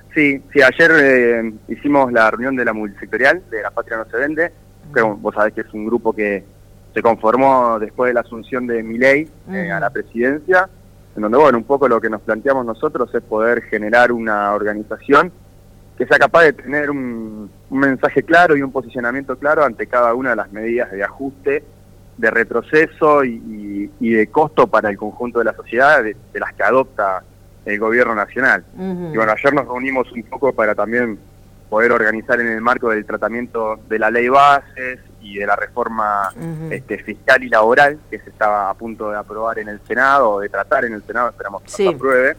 Sí, ayer hicimos la reunión de la multisectorial de La Patria No Se Vende, que vos sabés que es un grupo que se conformó después de la asunción de Milei a la presidencia, en donde, bueno, un poco lo que nos planteamos nosotros es poder generar una organización que sea capaz de tener un mensaje claro y un posicionamiento claro ante cada una de las medidas de ajuste, de retroceso y de costo para el conjunto de la sociedad de las que adopta el gobierno nacional. Y bueno, ayer nos reunimos un poco para también poder organizar en el marco del tratamiento de la ley bases y de la reforma fiscal y laboral que se estaba a punto de aprobar en el Senado, o de tratar en el Senado, esperamos que se apruebe,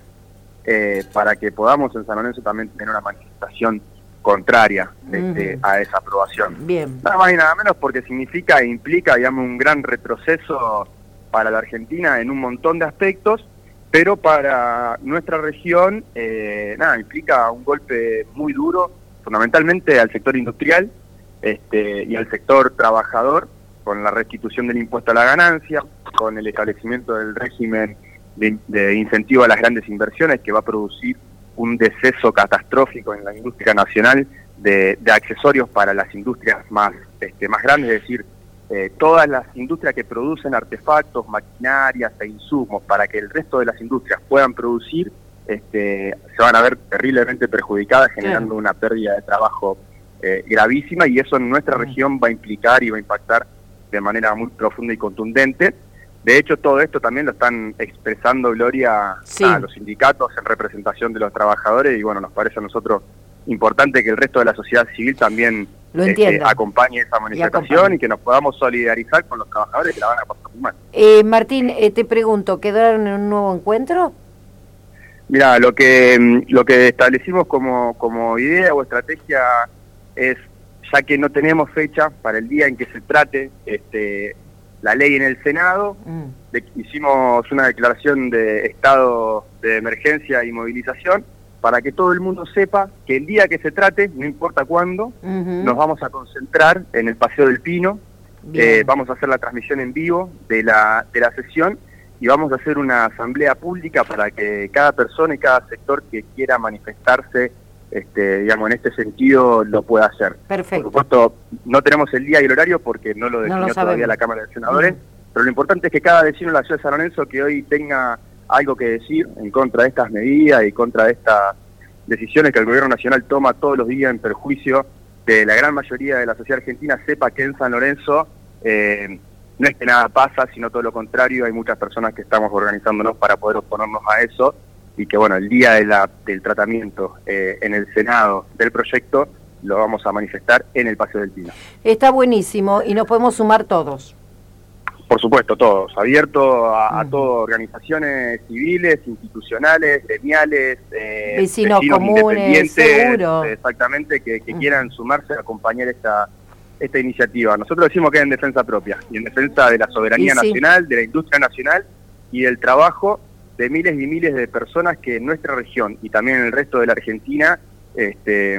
para que podamos en San Lorenzo también tener una manifestación contraria a esa aprobación. Bien. Nada más y nada menos porque significa e implica, digamos, un gran retroceso para la Argentina en un montón de aspectos, pero para nuestra región, implica un golpe muy duro, fundamentalmente al sector industrial y al sector trabajador, con la restitución del impuesto a la ganancia, con el establecimiento del régimen de incentivo a las grandes inversiones, que va a producir un deceso catastrófico en la industria nacional de accesorios para las industrias más grandes, es decir, todas las industrias que producen artefactos, maquinarias e insumos para que el resto de las industrias puedan producir, se van a ver terriblemente perjudicadas, generando una pérdida de trabajo gravísima, y eso en nuestra región va a implicar y va a impactar de manera muy profunda y contundente. De hecho, todo esto también lo están expresando, Gloria, a los sindicatos en representación de los trabajadores, y bueno, nos parece a nosotros importante que el resto de la sociedad civil también acompañe esa manifestación y que nos podamos solidarizar con los trabajadores que la van a pasar muy mal. Martín, te pregunto, ¿quedaron en un nuevo encuentro? Mira, lo que establecimos como idea o estrategia es, ya que no tenemos fecha para el día en que se trate la ley en el Senado, hicimos una declaración de estado de emergencia y movilización para que todo el mundo sepa que el día que se trate, no importa cuándo, nos vamos a concentrar en el Paseo del Pino, vamos a hacer la transmisión en vivo de la sesión y vamos a hacer una asamblea pública para que cada persona y cada sector que quiera manifestarse en este sentido lo pueda hacer. Perfecto. Por supuesto, no tenemos el día y el horario porque no lo definió todavía la Cámara de Senadores, pero lo importante es que cada vecino de la ciudad de San Lorenzo que hoy tenga algo que decir en contra de estas medidas y contra de estas decisiones que el gobierno nacional toma todos los días en perjuicio de la gran mayoría de la sociedad argentina, sepa que en San Lorenzo no es que nada pasa, sino todo lo contrario, hay muchas personas que estamos organizándonos para poder oponernos a eso, y que bueno, el día del tratamiento en el Senado del proyecto lo vamos a manifestar en el Paseo del Pino. Está buenísimo y nos podemos sumar todos. Por supuesto, todos, abierto a todas, organizaciones civiles, institucionales, gremiales, vecinos comunes, seguro. Exactamente, que quieran sumarse a acompañar esta iniciativa. Nosotros decimos que es en defensa propia, y en defensa de la soberanía nacional, de la industria nacional y del trabajo de miles y miles de personas que en nuestra región y también en el resto de la Argentina, se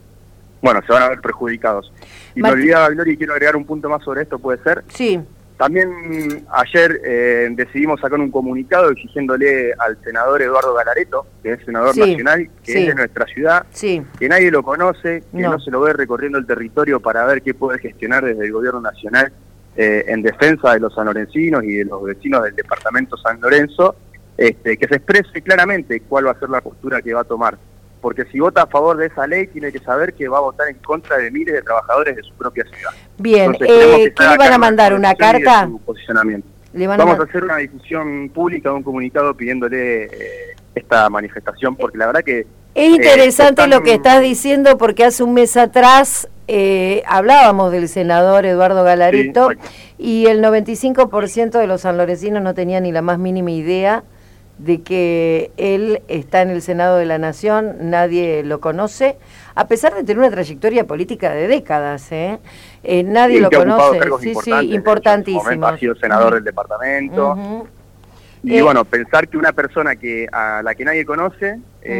van a ver perjudicados. Y me olvidaba, Gloria, y quiero agregar un punto más sobre esto, ¿puede ser? Sí. También ayer decidimos sacar un comunicado exigiéndole al senador Eduardo Galaretto, que es senador nacional, que es de nuestra ciudad, que nadie lo conoce, que no se lo ve recorriendo el territorio para ver qué puede gestionar desde el gobierno nacional en defensa de los sanlorencinos y de los vecinos del departamento San Lorenzo, que se exprese claramente cuál va a ser la postura que va a tomar. Porque si vota a favor de esa ley, tiene que saber que va a votar en contra de miles de trabajadores de su propia ciudad. Bien, ¿qué le van a mandar? ¿Una carta? Vamos a hacer una difusión pública, un comunicado pidiéndole esta manifestación, porque la verdad que... Es interesante lo que estás diciendo, porque hace un mes atrás hablábamos del senador Eduardo Galaretto, y el 95% de los sanlorecinos no tenía ni la más mínima idea de que él está en el Senado de la Nación, nadie lo conoce, a pesar de tener una trayectoria política de décadas, nadie lo conoce. Importantísimo. Ha sido senador del departamento. Y bueno, pensar que una persona a la que nadie conoce,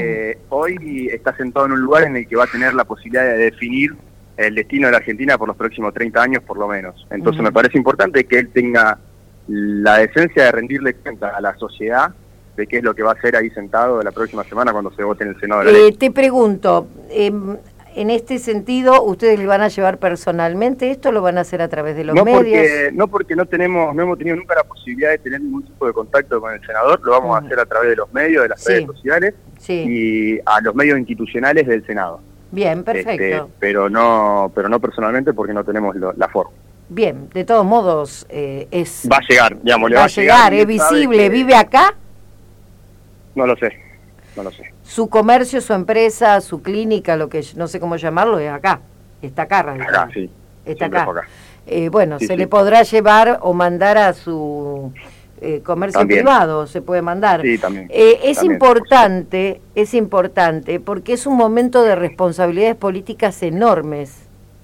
hoy está sentado en un lugar en el que va a tener la posibilidad de definir el destino de la Argentina por los próximos 30 años, por lo menos. Entonces me parece importante que él tenga la decencia de rendirle cuenta a la sociedad de qué es lo que va a hacer ahí sentado la próxima semana cuando se vote en el Senado de la ley. Te pregunto, en este sentido, ¿ustedes le van a llevar personalmente esto o lo van a hacer a través de los medios? Porque no hemos tenido nunca la posibilidad de tener ningún tipo de contacto con el senador, lo vamos a hacer a través de los medios, de las redes sociales y a los medios institucionales del Senado. Bien, perfecto. Pero no personalmente porque no tenemos la forma. Bien, de todos modos va a llegar, digamos, va a llegar, es visible, ¿vive acá? No lo sé. Su comercio, su empresa, su clínica, lo que no sé cómo llamarlo, es acá. Está acá, acá, sí. Está acá. Se le podrá llevar o mandar a su comercio también privado, se puede mandar. Sí, también. Es importante porque es un momento de responsabilidades políticas enormes.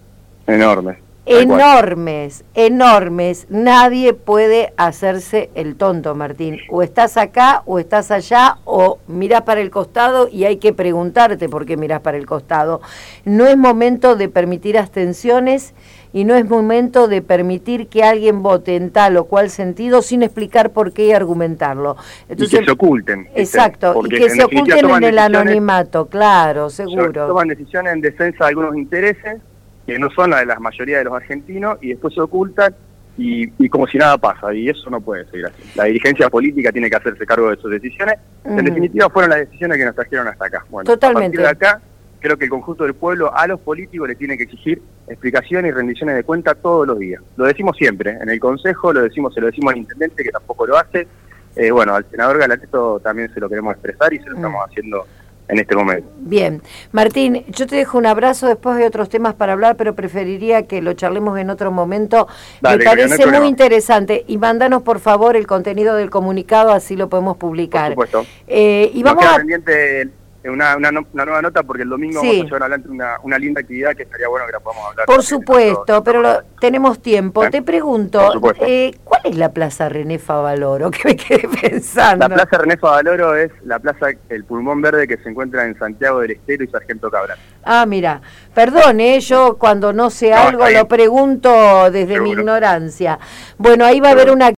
Enormes. Nadie puede hacerse el tonto, Martín. O estás acá o estás allá, o mirás para el costado y hay que preguntarte por qué mirás para el costado. No es momento de permitir abstenciones y no es momento de permitir que alguien vote en tal o cual sentido sin explicar por qué y argumentarlo. Entonces, y que se oculten. Exacto, y que se oculten en el anonimato, claro, seguro. Toman decisiones en defensa de algunos intereses que no son la de la mayoría de los argentinos, y después se ocultan y como si nada pasa, y eso no puede seguir así. La dirigencia política tiene que hacerse cargo de sus decisiones. En definitiva fueron las decisiones que nos trajeron hasta acá. Bueno, totalmente. A partir de acá, creo que el conjunto del pueblo a los políticos les tiene que exigir explicaciones y rendiciones de cuenta todos los días. Lo decimos siempre, en el Consejo, se lo decimos al intendente, que tampoco lo hace. Al senador Galaretto también se lo queremos expresar y se lo estamos haciendo en este momento. Bien. Martín, yo te dejo un abrazo, después hay otros temas para hablar, pero preferiría que lo charlemos en otro momento. Me parece muy interesante. Y mándanos, por favor, el contenido del comunicado, así lo podemos publicar. Por supuesto. Y vamos a... pendiente una nueva nota, porque el domingo vamos a llevar adelante una linda actividad que estaría bueno que la podamos hablar. Por supuesto, pero tenemos tiempo. Te pregunto, ¿cuál es la Plaza René Favaloro? Que me quedé pensando. La Plaza René Favaloro es la plaza, el pulmón verde que se encuentra en Santiago del Estero y Sargento Cabral. Ah, mira, perdón, yo cuando no sé algo lo pregunto desde mi ignorancia. Bueno, ahí va a haber una